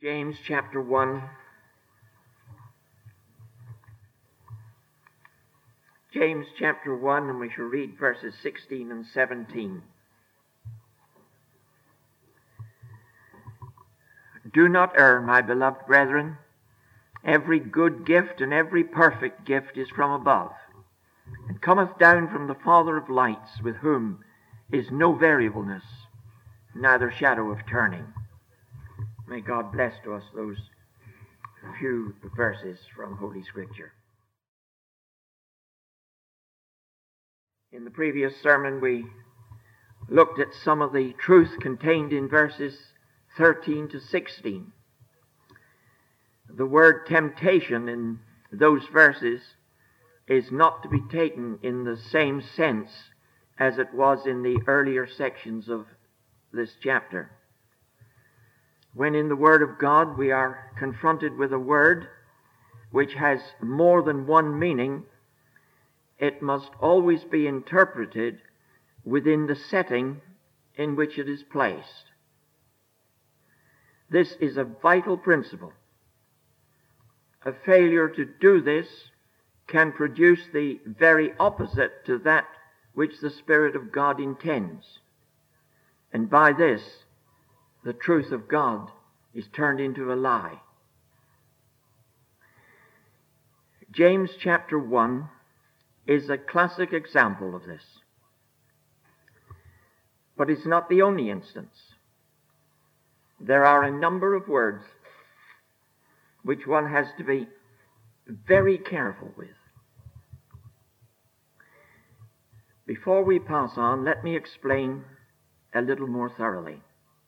James chapter 1. James chapter 1, and we shall read verses 16 and 17. Do not err, my beloved brethren. Every good gift and every perfect gift is from above, and cometh down from the Father of lights, with whom is no variableness, neither shadow of turning. May God bless to us those few verses from Holy Scripture. In the previous sermon, we looked at some of the truth contained in verses 13 to 16. The word temptation in those verses is not to be taken in the same sense as it was in the earlier sections of this chapter. When in the Word of God we are confronted with a word which has more than one meaning, it must always be interpreted within the setting in which it is placed. This is a vital principle. A failure to do this can produce the very opposite to that which the Spirit of God intends. And by this, the truth of God is turned into a lie. James chapter 1 is a classic example of this. But it's not the only instance. There are a number of words which one has to be very careful with. Before we pass on, let me explain a little more thoroughly.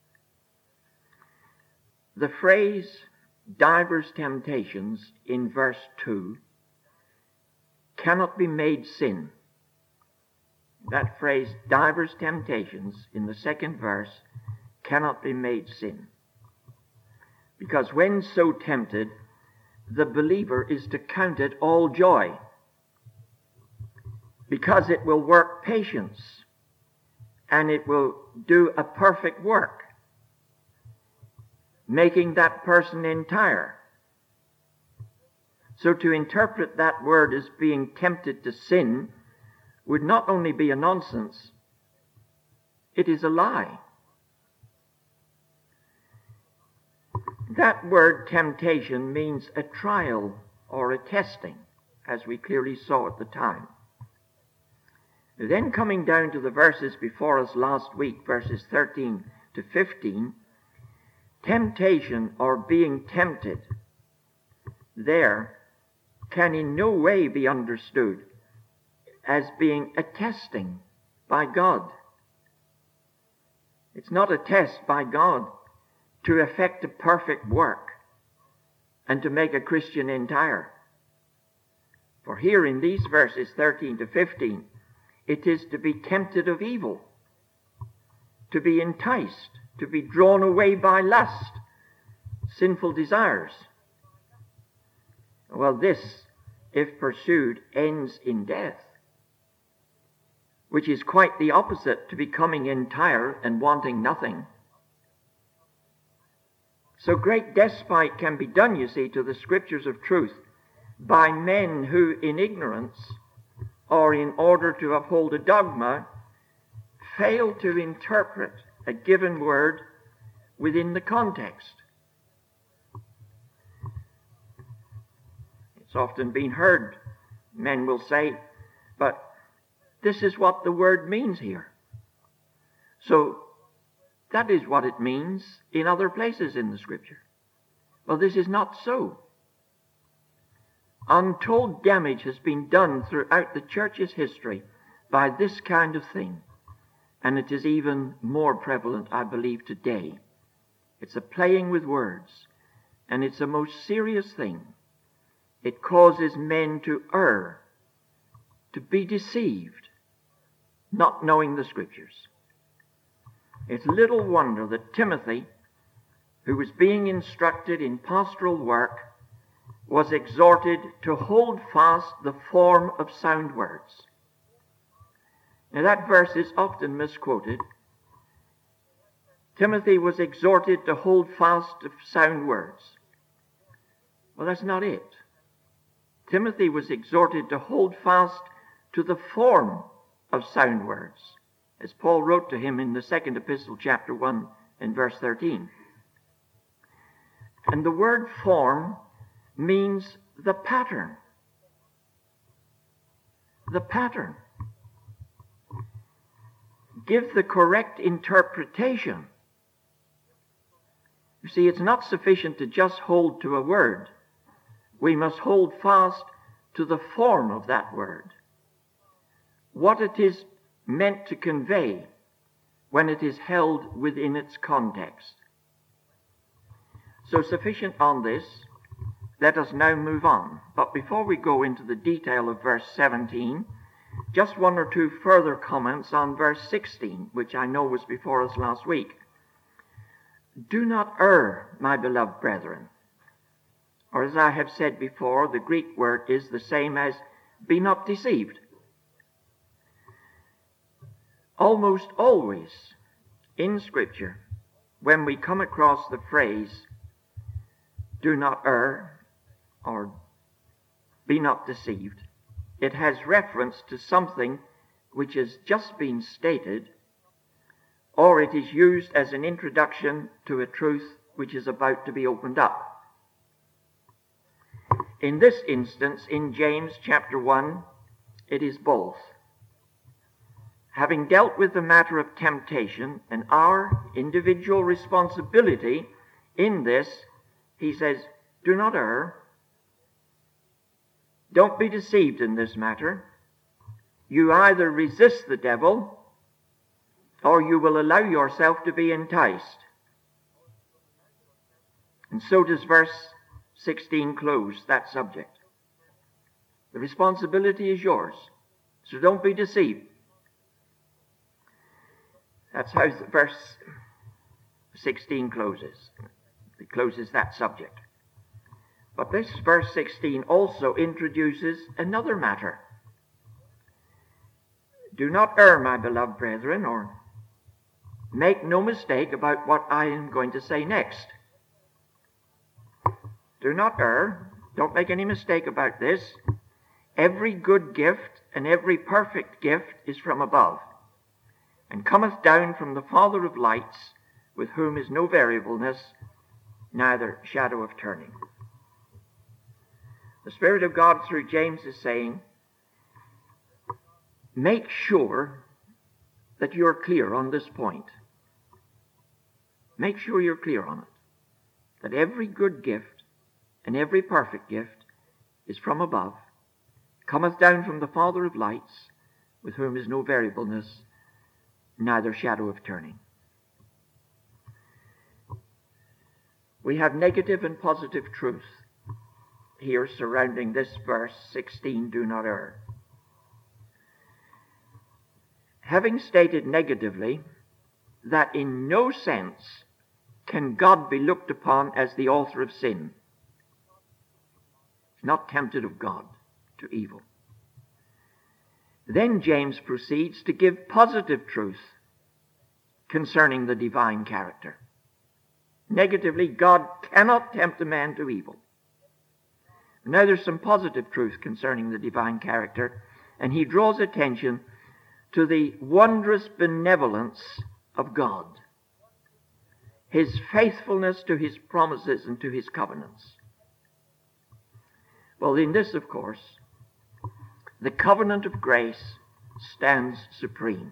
The phrase divers temptations in verse 2 cannot be made sin. That phrase divers temptations in the second verse cannot be made sin. Because when so tempted, the believer is to count it all joy, because it will work patience and it will do a perfect work, making that person entire. So to interpret that word as being tempted to sin would not only be a nonsense, it is a lie. That word temptation means a trial or a testing, as we clearly saw at the time. Then coming down to the verses before us last week, verses 13 to 15, temptation or being tempted there can in no way be understood as being a testing by God. It's not a test by God to effect a perfect work and to make a Christian entire. For here in these verses 13 to 15, it is to be tempted of evil, to be enticed, to be drawn away by lust, sinful desires. Well, this, if pursued, ends in death, which is quite the opposite to becoming entire and wanting nothing. So great despite can be done, you see, to the Scriptures of truth by men who, in ignorance or in order to uphold a dogma, fail to interpret a given word within the context. It's often been heard, men will say, but this is what the word means here. So that is what it means in other places in the Scripture. Well, this is not so. Untold damage has been done throughout the church's history by this kind of thing. And it is even more prevalent, I believe, today. It's a playing with words, and it's a most serious thing. It causes men to err, to be deceived, not knowing the Scriptures. It's little wonder that Timothy, who was being instructed in pastoral work, was exhorted to hold fast the form of sound words. Now that verse is often misquoted. Timothy was exhorted to hold fast to sound words. Well, that's not it. Timothy was exhorted to hold fast to the form of sound words, as Paul wrote to him in the second epistle, chapter 1 and verse 13. And the word form means the pattern. The pattern. Give the correct interpretation. You see, it's not sufficient to just hold to a word. We must hold fast to the form of that word. What it is meant to convey when it is held within its context. So sufficient on this. Let us now move on. But before we go into the detail of verse 17, just one or two further comments on verse 16, which I know was before us last week. Do not err, my beloved brethren. Or as I have said before, the Greek word is the same as be not deceived. Almost always in Scripture, when we come across the phrase, do not err, or be not deceived, it has reference to something which has just been stated, or it is used as an introduction to a truth which is about to be opened up. In this instance, in James chapter 1, it is both. Having dealt with the matter of temptation and our individual responsibility in this, he says, do not err. Don't be deceived in this matter. You either resist the devil or you will allow yourself to be enticed. And so does verse 16 close that subject. The responsibility is yours, so don't be deceived. That's how verse 16 closes. It closes that subject. But this verse 16 also introduces another matter. Do not err, my beloved brethren, or make no mistake about what I am going to say next. Do not err. Don't make any mistake about this. Every good gift and every perfect gift is from above, and cometh down from the Father of lights, with whom is no variableness, neither shadow of turning. The Spirit of God through James is saying, make sure that you're clear on this point. Make sure you're clear on it. That every good gift and every perfect gift is from above, cometh down from the Father of lights, with whom is no variableness, neither shadow of turning. We have negative and positive truth here surrounding this verse 16, do not err. Having stated negatively that in no sense can God be looked upon as the author of sin, not tempted of God to evil. Then James proceeds to give positive truth concerning the divine character. Negatively, God cannot tempt a man to evil. Now there's some positive truth concerning the divine character, and he draws attention to the wondrous benevolence of God, his faithfulness to his promises and to his covenants. Well, in this, of course, the covenant of grace stands supreme.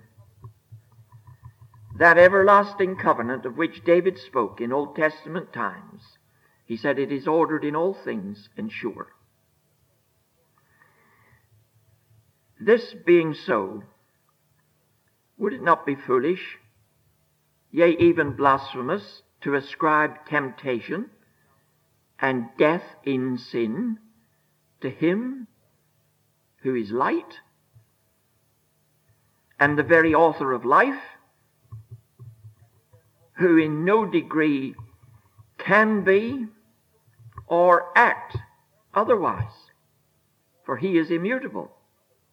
That everlasting covenant of which David spoke in Old Testament times, he said it is ordered in all things and sure. This being so, would it not be foolish, yea, even blasphemous, to ascribe temptation and death in sin to him who is light and the very author of life, who in no degree can be or act otherwise, for he is immutable.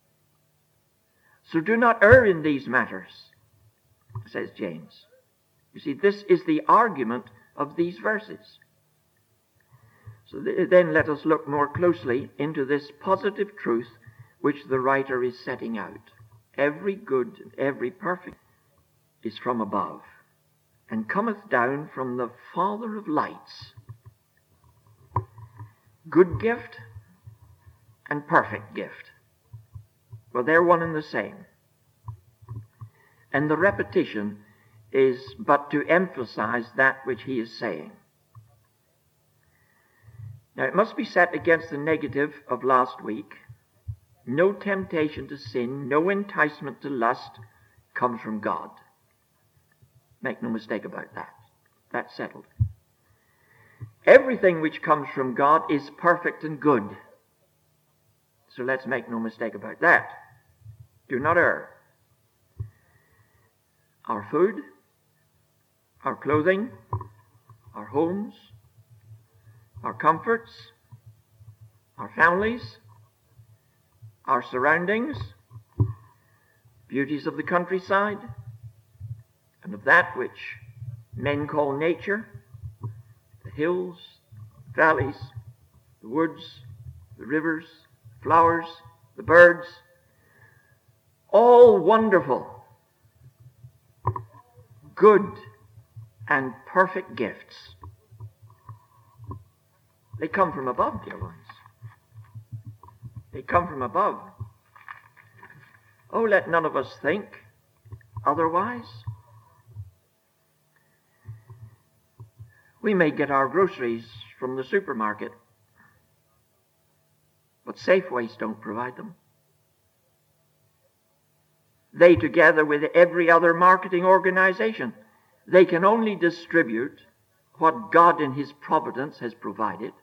So do not err in these matters, says James. You see, this is the argument of these verses. So then let us look more closely into this positive truth which the writer is setting out. Every good and every perfect is from above, and cometh down from the Father of lights. Good gift and perfect gift. Well, they're one and the same. And the repetition is but to emphasize that which he is saying. Now, it must be set against the negative of last week. No temptation to sin, no enticement to lust comes from God. Make no mistake about that. That's settled. Everything which comes from God is perfect and good. So let's make no mistake about that. Do not err. Our food, our clothing, our homes, our comforts, our families, our surroundings, beauties of the countryside, and of that which men call nature, the hills, valleys, the woods, the rivers, flowers, the birds, all wonderful, good, and perfect gifts. They come from above, dear ones. They come from above. Oh, let none of us think otherwise. We may get our groceries from the supermarket, but Safeways don't provide them. They, together with every other marketing organization, they can only distribute what God in His providence has provided.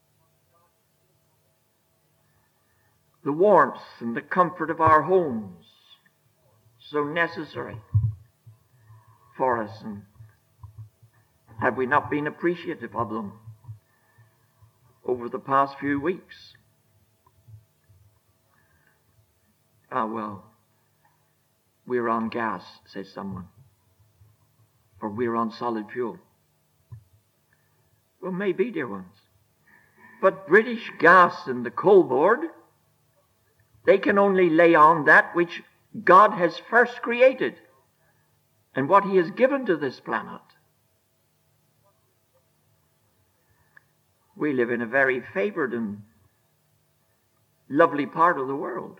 The warmth and the comfort of our homes, so necessary for us, and have we not been appreciative of them over the past few weeks? Ah, well, we're on gas, says someone, or we're on solid fuel. Well, maybe, dear ones, but British Gas and the Coal Board, they can only lay on that which God has first created and what He has given to this planet. We live in a very favored and lovely part of the world.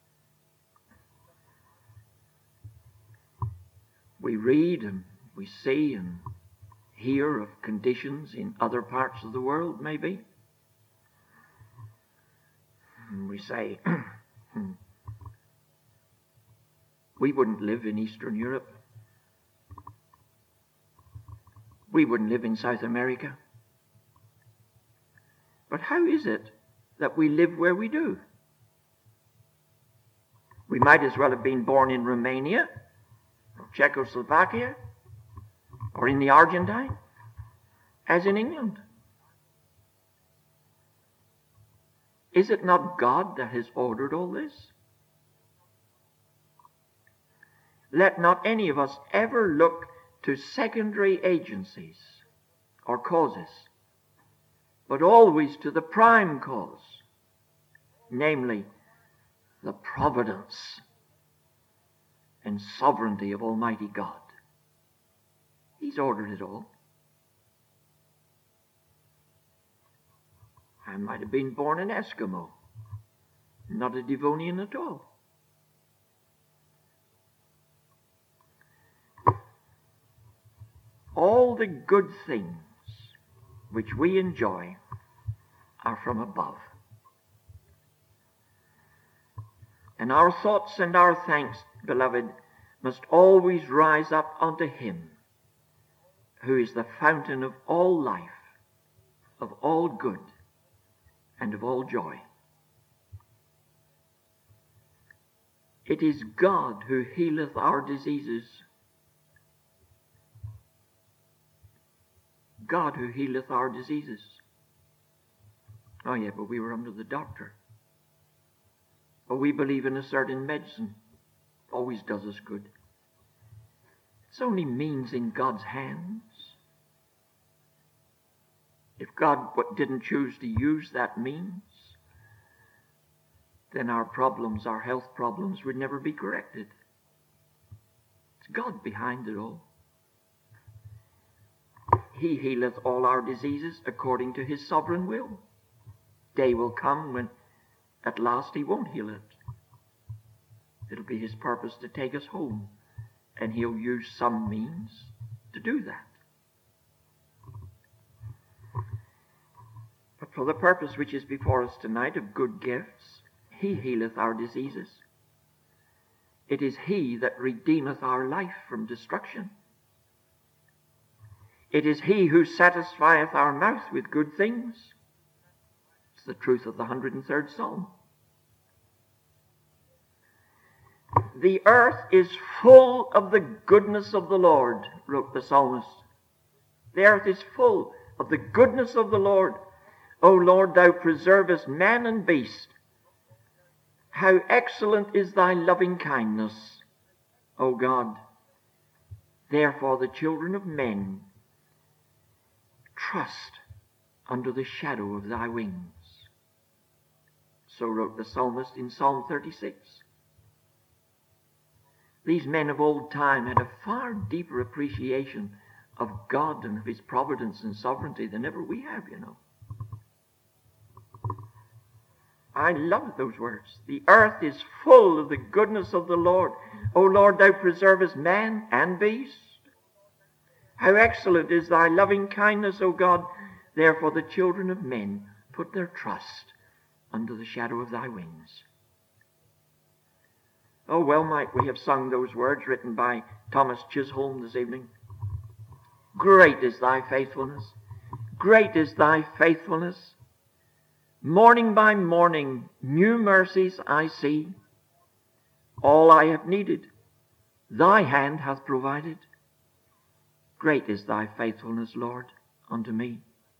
We read and we see and hear of conditions in other parts of the world, maybe. And we say, we wouldn't live in Eastern Europe. We wouldn't live in South America. But how is it that we live where we do? We might as well have been born in Romania, or Czechoslovakia, or in the Argentine, as in England. Is it not God that has ordered all this? Let not any of us ever look to secondary agencies or causes, but always to the prime cause, namely the providence and sovereignty of Almighty God. He's ordered it all. I might have been born an Eskimo, not a Devonian at all. All the good things which we enjoy are from above. And our thoughts and our thanks, beloved, must always rise up unto Him who is the fountain of all life, of all good, and of all joy. It is God who healeth our diseases. God who healeth our diseases. Oh yeah, but we were under the doctor. But we believe in a certain medicine. Always does us good. It's only means in God's hands. If God didn't choose to use that means, then our problems, our health problems, would never be corrected. It's God behind it all. He healeth all our diseases according to his sovereign will. Day will come when at last he won't heal it. It'll be his purpose to take us home, and he'll use some means to do that. But for the purpose which is before us tonight of good gifts, he healeth our diseases. It is he that redeemeth our life from destruction. It is he who satisfieth our mouth with good things. It's the truth of the 103rd Psalm. The earth is full of the goodness of the Lord, wrote the psalmist. The earth is full of the goodness of the Lord. O Lord, thou preservest man and beast. How excellent is thy loving kindness, O God. Therefore the children of men trust under the shadow of thy wings. So wrote the psalmist in Psalm 36. These men of old time had a far deeper appreciation of God and of his providence and sovereignty than ever we have, you know. I love those words. The earth is full of the goodness of the Lord. O Lord, thou preservest man and beast. How excellent is thy loving kindness, O God. Therefore the children of men put their trust under the shadow of thy wings. Oh, well might we have sung those words written by Thomas Chisholm this evening. Great is thy faithfulness. Great is thy faithfulness. Morning by morning, new mercies I see. All I have needed, thy hand hath provided. Great is thy faithfulness, Lord, unto me.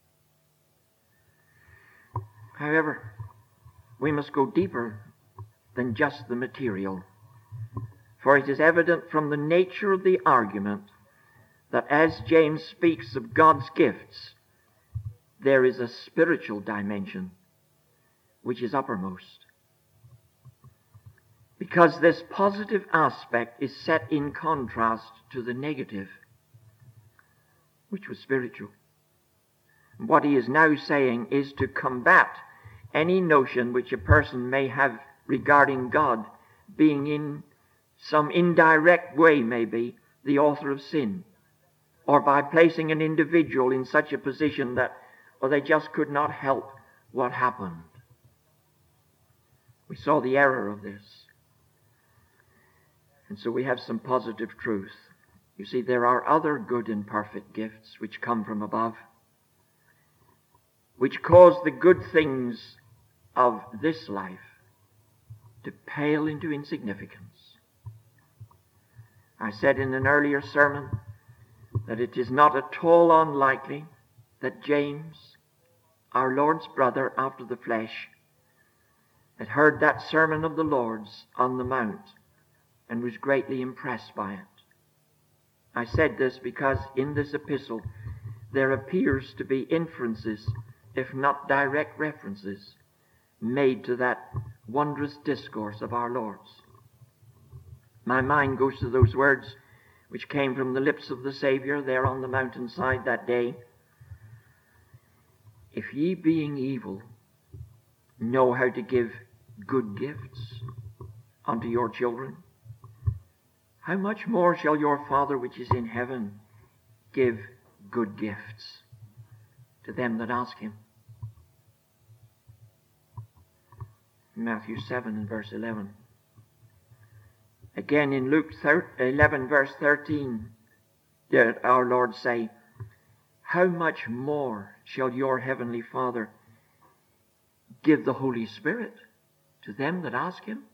However, we must go deeper than just the material. For it is evident from the nature of the argument that as James speaks of God's gifts, there is a spiritual dimension which is uppermost. Because this positive aspect is set in contrast to the negative, which was spiritual. What he is now saying is to combat any notion which a person may have regarding God being in some indirect way, maybe, the author of sin, or by placing an individual in such a position that they just could not help what happened. We saw the error of this. And so we have some positive truth. You see, there are other good and perfect gifts which come from above, which cause the good things of this life to pale into insignificance. I said in an earlier sermon that it is not at all unlikely that James, our Lord's brother after the flesh, had heard that sermon of the Lord's on the Mount and was greatly impressed by it. I said this because in this epistle there appears to be inferences, if not direct references, made to that wondrous discourse of our Lord's. My mind goes to those words which came from the lips of the Savior there on the mountainside that day. If ye, being evil, know how to give good gifts unto your children, how much more shall your Father which is in heaven give good gifts to them that ask him? Matthew 7 and verse 11. Again in Luke 11 verse 13 did our Lord say, how much more shall your heavenly Father give the Holy Spirit to them that ask him?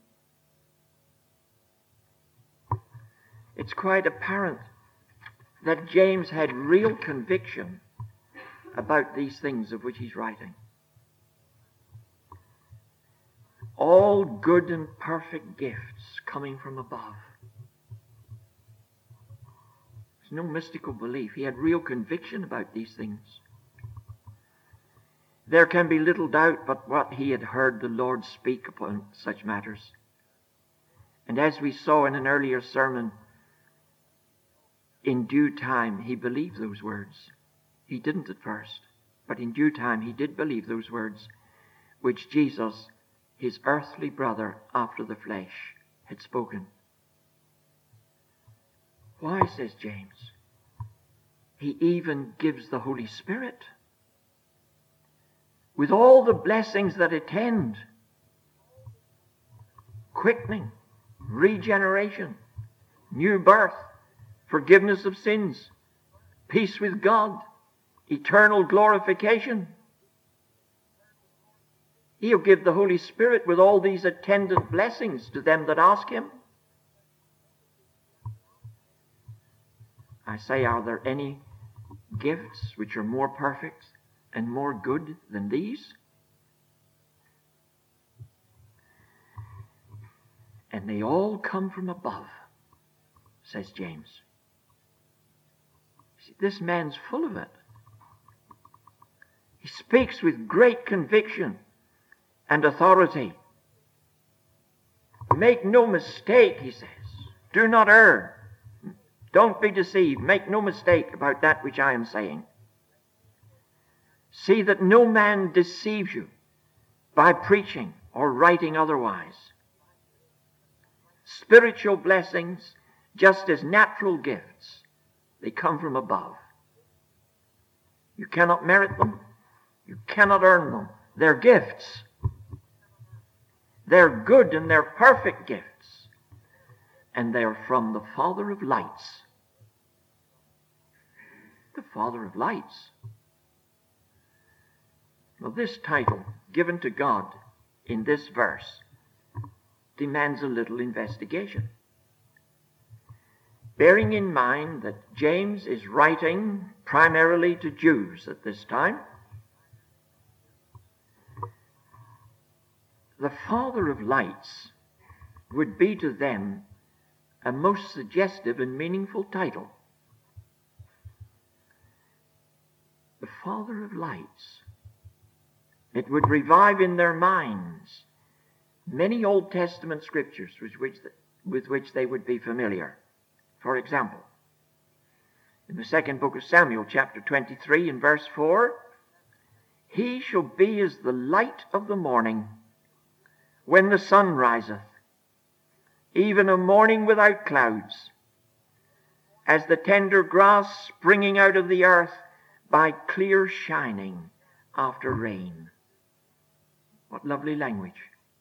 It's quite apparent that James had real conviction about these things of which he's writing. All good and perfect gifts coming from above. It's no mystical belief. He had real conviction about these things. There can be little doubt but what he had heard the Lord speak upon such matters. And as we saw in an earlier sermon, in due time he believed those words. He didn't at first, but in due time he did believe those words which Jesus, his earthly brother after the flesh, had spoken. Why, says James, he even gives the Holy Spirit with all the blessings that attend: quickening, regeneration, new birth, forgiveness of sins, peace with God, eternal glorification. He'll give the Holy Spirit with all these attendant blessings to them that ask him. I say, are there any gifts which are more perfect and more good than these? And they all come from above, says James. See, this man's full of it. He speaks with great conviction and authority. Make no mistake, he says. Do not err. Don't be deceived. Make no mistake about that which I am saying. See that no man deceives you by preaching or writing otherwise. Spiritual blessings, just as natural gifts, they come from above. You cannot merit them. You cannot earn them. They're gifts. They're good and they're perfect gifts. And they're from the Father of lights. The Father of lights. Well, this title given to God in this verse demands a little investigation. Bearing in mind that James is writing primarily to Jews at this time, the Father of lights would be to them a most suggestive and meaningful title. The Father of lights. It would revive in their minds many Old Testament scriptures with which they would be familiar. For example, in the second book of Samuel, chapter 23 and verse 4, he shall be as the light of the morning when the sun riseth, even a morning without clouds, as the tender grass springing out of the earth by clear shining after rain. What lovely language.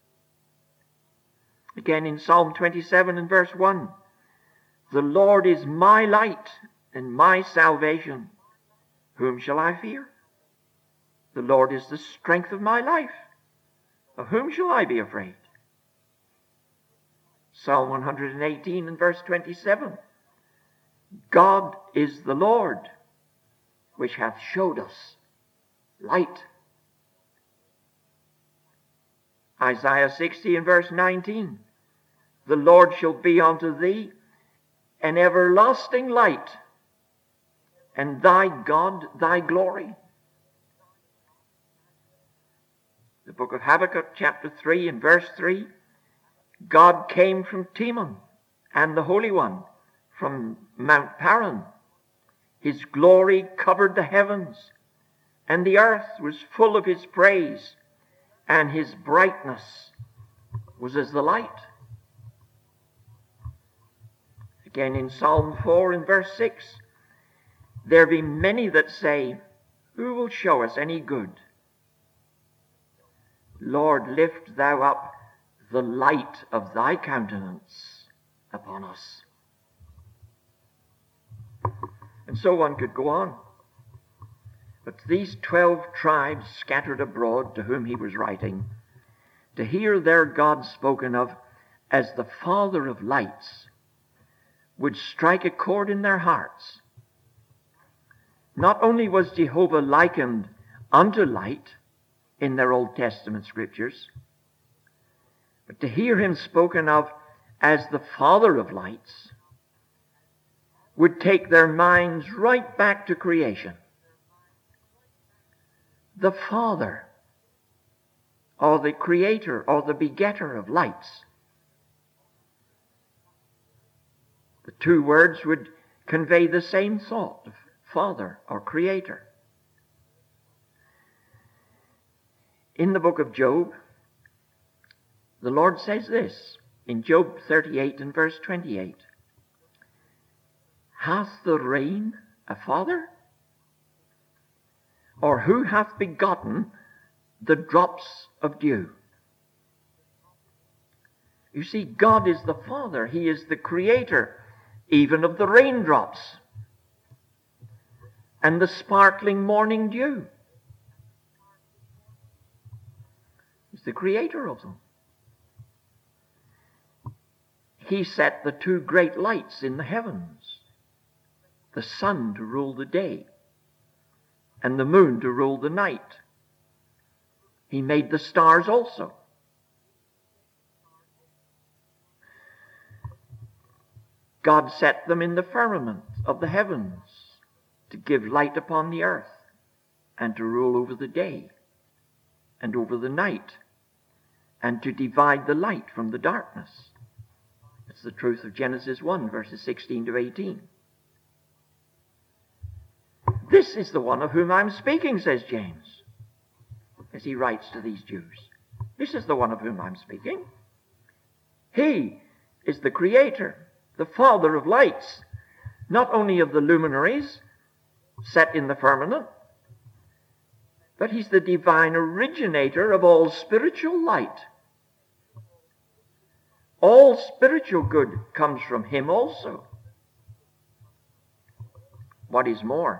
Again in Psalm 27 and verse 1, the Lord is my light and my salvation. Whom shall I fear? The Lord is the strength of my life. Of whom shall I be afraid? Psalm 118 and verse 27. God is the Lord, which hath showed us light. Isaiah 60 and verse 19. The Lord shall be unto thee an everlasting light, and thy God thy glory. The book of Habakkuk, chapter 3 and verse 3, God came from Teman, and the Holy One from Mount Paran. His glory covered the heavens, and the earth was full of his praise, and his brightness was as the light. Again in Psalm 4 and verse 6, there be many that say, who will show us any good? Lord, lift thou up the light of thy countenance upon us. And so one could go on. But these 12 tribes scattered abroad to whom he was writing, to hear their God spoken of as the Father of lights, would strike a chord in their hearts. Not only was Jehovah likened unto light in their Old Testament scriptures, but to hear him spoken of as the Father of lights would take their minds right back to creation. The Father, or the Creator, or the Begetter of lights. The two words would convey the same thought of Father or Creator. In the book of Job, the Lord says this, in Job 38 and verse 28, "Hath the rain a father? Or who hath begotten the drops of dew?" You see, God is the Father. He is the Creator, even of the raindrops and the sparkling morning dew. He's the Creator of them. He set the two great lights in the heavens, the sun to rule the day and the moon to rule the night. He made the stars also. God set them in the firmament of the heavens to give light upon the earth and to rule over the day and over the night and to divide the light from the darkness. It's the truth of Genesis 1, verses 16 to 18. This is the one of whom I'm speaking, says James, as he writes to these Jews. This is the one of whom I'm speaking. He is the Creator, the Father of lights, not only of the luminaries set in the firmament, but he's the divine originator of all spiritual light. All spiritual good comes from him also. What is more,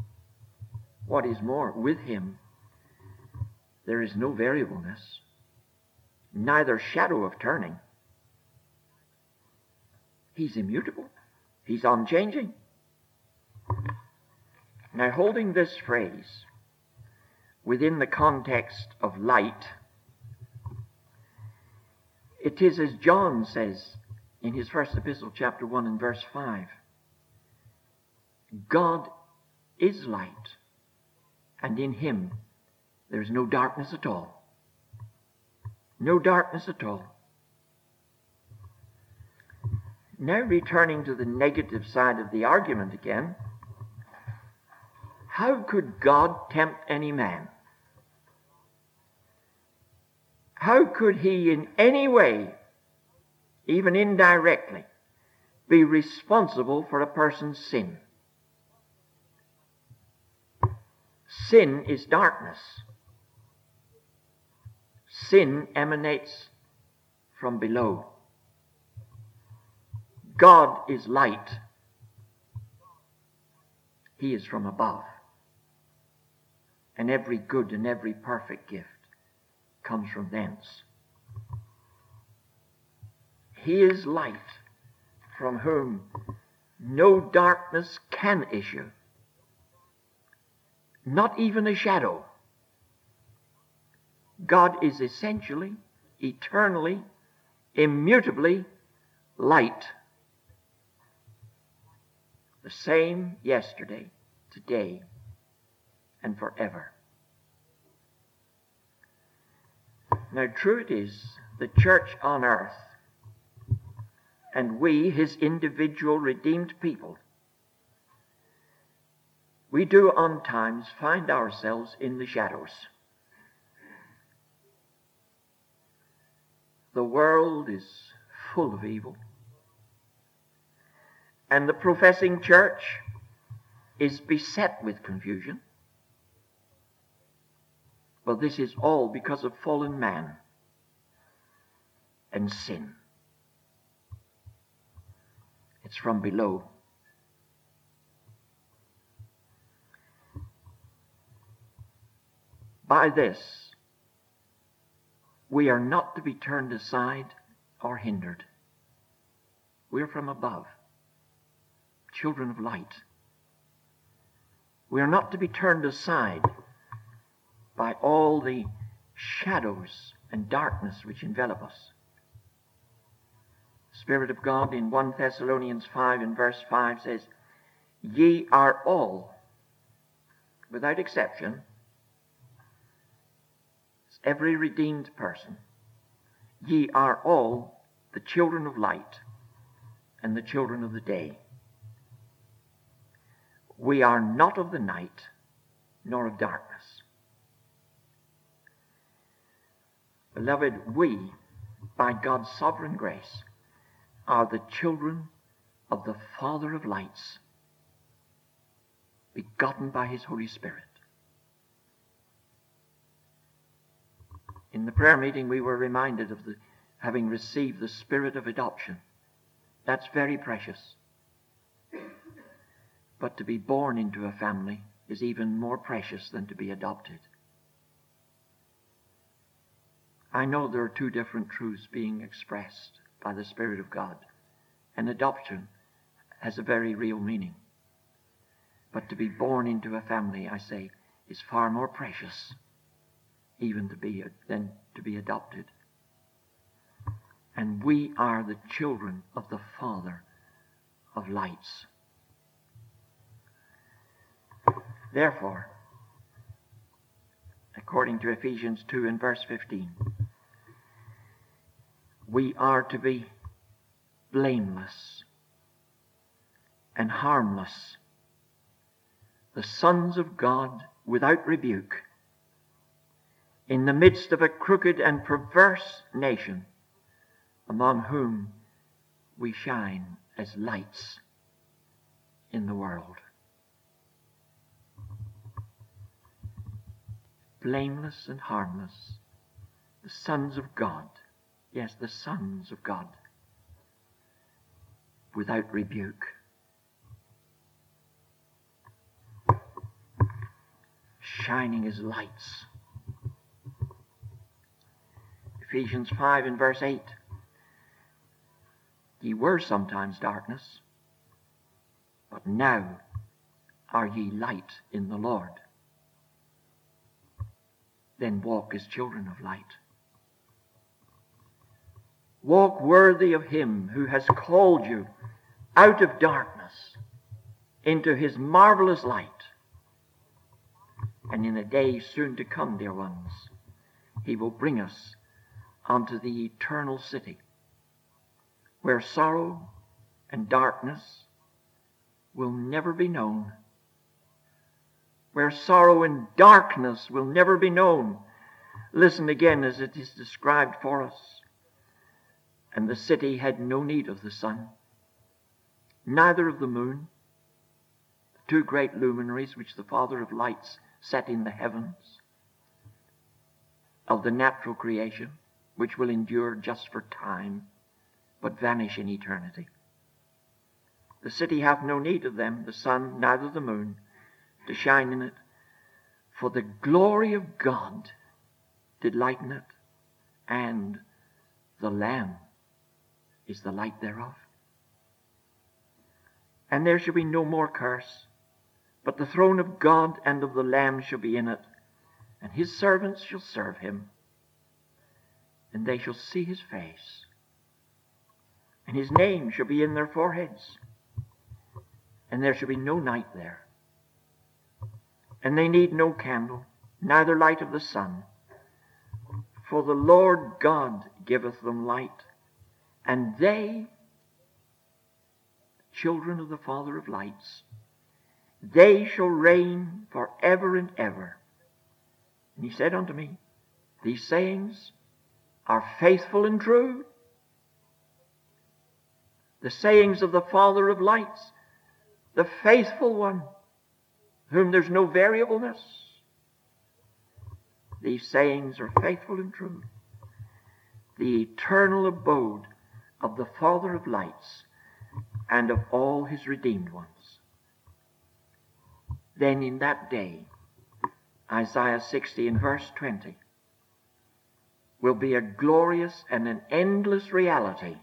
with him there is no variableness, neither shadow of turning. He's immutable. He's unchanging. Now, holding this phrase within the context of light, it is as John says in his first epistle, chapter 1 and verse 5, God is light, and in him there is no darkness at all. No darkness at all. Now, returning to the negative side of the argument again, how could God tempt any man? How could he in any way, even indirectly, be responsible for a person's sin? Sin is darkness. Sin emanates from below. God is light. He is from above. And every good and every perfect gift comes from thence. He is light, from whom no darkness can issue, not even a shadow. God is essentially, eternally, immutably light. The same yesterday, today, and forever. Now, true it is, the church on earth, and we, his individual redeemed people, we do on times find ourselves in the shadows. The world is full of evil, and the professing church is beset with confusion. Well, this is all because of fallen man and sin. It's from below. By this, we are not to be turned aside or hindered. We are from above, children of light. We are not to be turned aside by all the shadows and darkness which envelop us. The Spirit of God in 1 Thessalonians 5 and verse 5 says, Ye are all, without exception, every redeemed person, ye are all the children of light and the children of the day. We are not of the night, nor of darkness. Beloved, we, by God's sovereign grace, are the children of the Father of lights, begotten by his Holy Spirit. In the prayer meeting, we were reminded of having received the spirit of adoption. That's very precious. But to be born into a family is even more precious than to be adopted. I know there are two different truths being expressed by the Spirit of God, and adoption has a very real meaning. But to be born into a family, I say, is far more precious even than to be adopted. And we are the children of the Father of lights. Therefore, according to Ephesians 2 and verse 15, we are to be blameless and harmless, the sons of God without rebuke, in the midst of a crooked and perverse nation, among whom we shine as lights in the world. Blameless and harmless, the sons of God, yes, the sons of God, without rebuke. Shining as lights. Ephesians 5 and verse 8. Ye were sometimes darkness, but now are ye light in the Lord. Then walk as children of light. Walk worthy of him who has called you out of darkness into his marvelous light. And in a day soon to come, dear ones, he will bring us unto the eternal city, where sorrow and darkness will never be known. Where sorrow and darkness will never be known. Listen again as it is described for us. And the city had no need of the sun, neither of the moon, the two great luminaries which the Father of lights set in the heavens, of the natural creation, which will endure just for time, but vanish in eternity. The city hath no need of them, the sun, neither the moon, to shine in it, for the glory of God did lighten it, and the Lamb is the light thereof. And there shall be no more curse, but the throne of God and of the Lamb shall be in it, and his servants shall serve him, and they shall see his face, and his name shall be in their foreheads, and there shall be no night there. And they need no candle, neither light of the sun, for the Lord God giveth them light, and they, children of the Father of lights, they shall reign forever and ever. And he said unto me, these sayings are faithful and true. The sayings of the Father of lights, the faithful one, whom there's no variableness. These sayings are faithful and true. The eternal abode of the Father of lights and of all his redeemed ones. Then in that day, Isaiah 60 and verse 20, will be a glorious and an endless reality.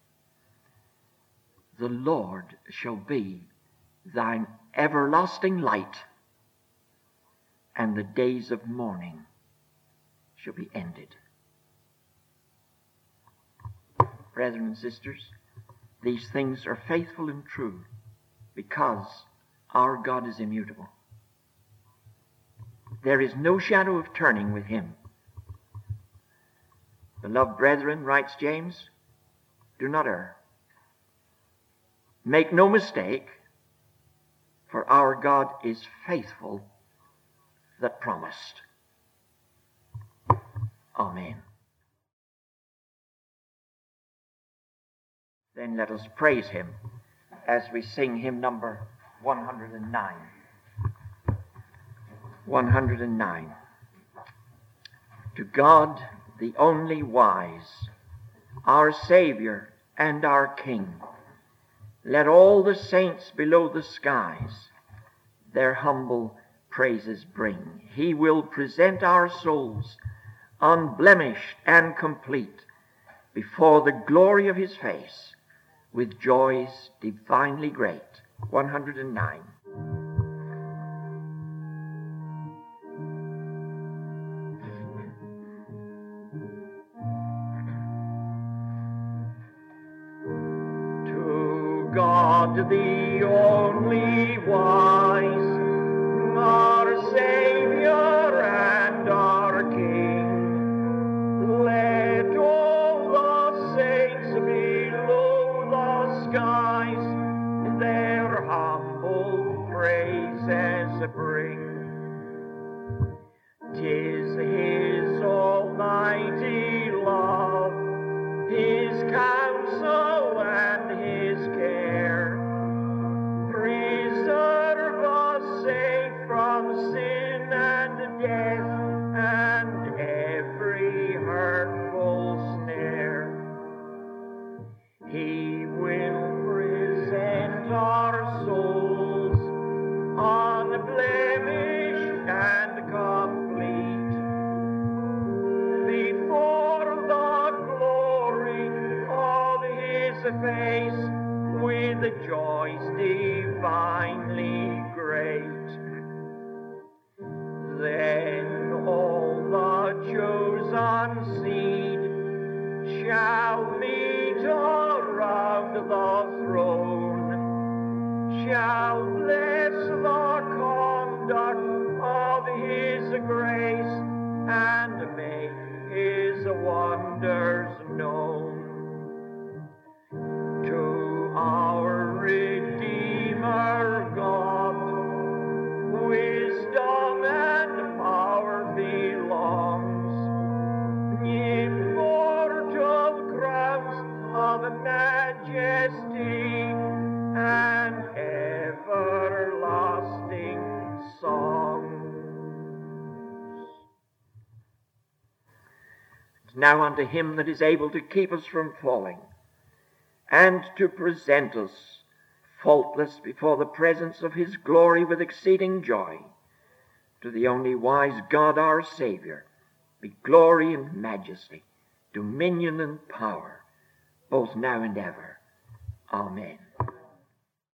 The Lord shall be thine everlasting light, and the days of mourning shall be ended. Brethren and sisters, these things are faithful and true because Our God is immutable. There is no shadow of turning with him. Beloved brethren, writes James, do not err. Make no mistake, for our God is faithful that promised. Amen. Then let us praise him as we sing hymn number 109. 109. To God, the only wise, our Savior and our King, let all the saints below the skies their humble praises bring. He will present our souls unblemished and complete before the glory of his face with joys divinely great. 109. To God the only wise, our Savior and our King, let all the saints below the skies their humble praises bring. 'Tis his almighty love, his counsel and his care, preserve us safe from sin and death and every hurtful snare. He will present our souls unblemished and complete before the glory of his face with joys divinely great. Then all the chosen seed shall meet around the throne, shall bless the conduct of his grace and make his wonders known. To our Redeemer God, wisdom and power belongs, immortal crowns of majesty and everlasting songs. Now unto him that is able to keep us from falling, and to present us faultless before the presence of his glory with exceeding joy, to the only wise God our Savior, be glory and majesty, dominion and power, both now and ever. Amen.